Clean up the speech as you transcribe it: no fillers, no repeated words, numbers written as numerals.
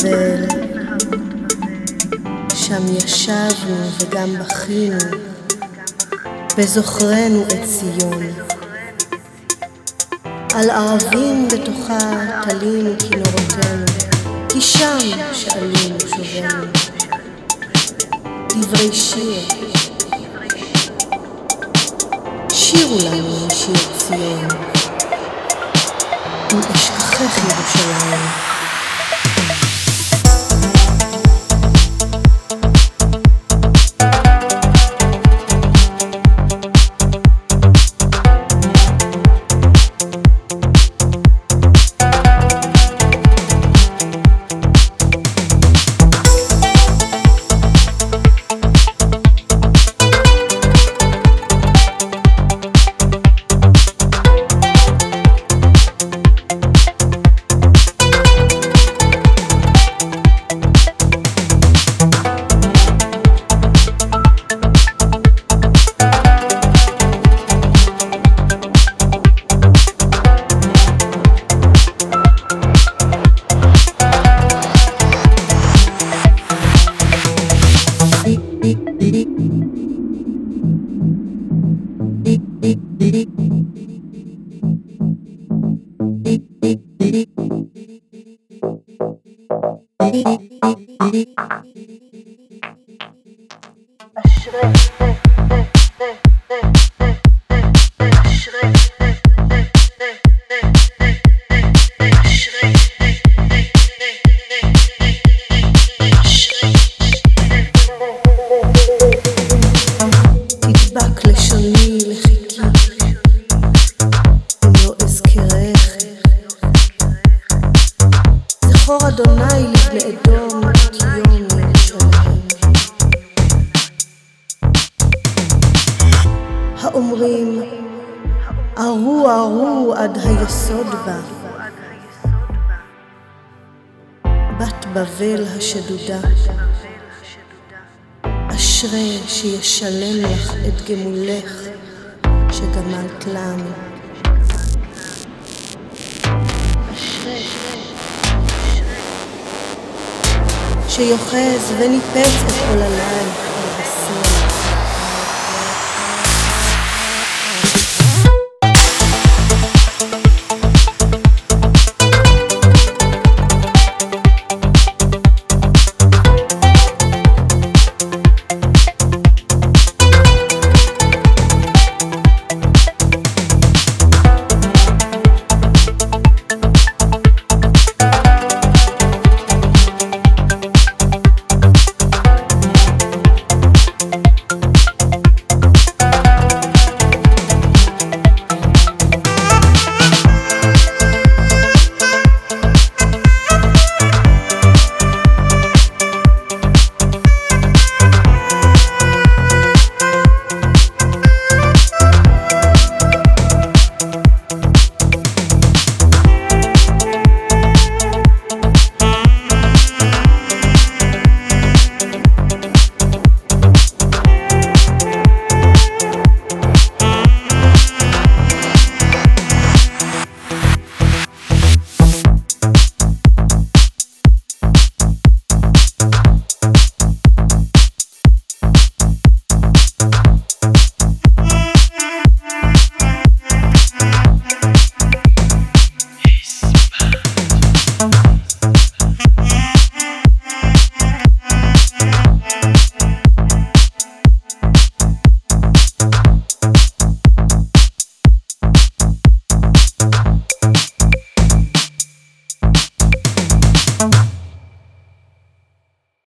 בבל, שם ישבנו וגם בכינו, בזוכרנו את ציון. על ערבים בתוכה תלינו כינורותינו, כי שם שאלינו שובנו. דברי שיר, שירו לנו שיר ציון, אם אשכחך ירושלים. תדבק לשוני לחיקי, אם לא אזכרך. זכור אדוני לבני אדום את יום ירושלים. האומרים ארו ארו עד היסוד בה, בת בבל השדודה, אשרי שישלם לך את גמולך שגמלת לנו. אשרי שיוחז וניפץ את עוללייך,